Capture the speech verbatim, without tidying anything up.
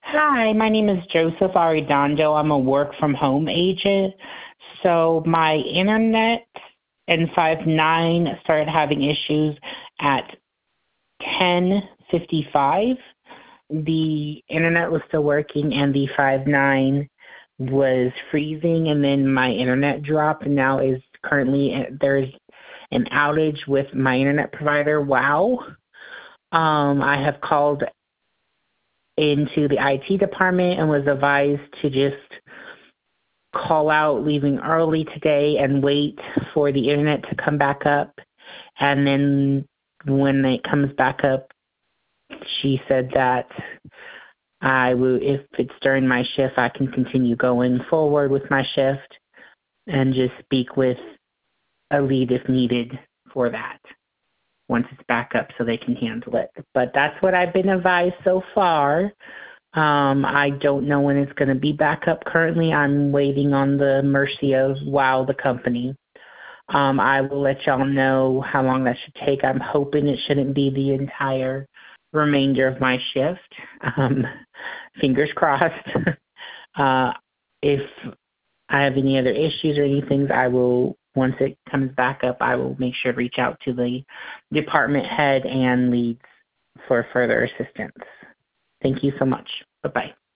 Hi, my name is Joseph Arredondo. I'm a work from home agent. So my internet and five nine started having issues at ten fifty-five. The internet was still working and the five nine was freezing, and then my internet dropped and now is currently there's an outage with my internet provider, WOW. Um, I have called into the I T department and was advised to just call out leaving early today and wait for the internet to come back up. And then when it comes back up, she said that I will, if it's during my shift, I can continue going forward with my shift and just speak with a lead if needed for that once it's back up so they can handle it. But that's what I've been advised so far. Um, I don't know when it's going to be back up currently. I'm waiting on the mercy of WOW, the company. Um, I will let y'all know how long that should take. I'm hoping it shouldn't be the entire remainder of my shift. Um, fingers crossed. uh, if I have any other issues or anything, I will, once it comes back up, I will make sure to reach out to the department head and leads for further assistance. Thank you so much. Bye-bye.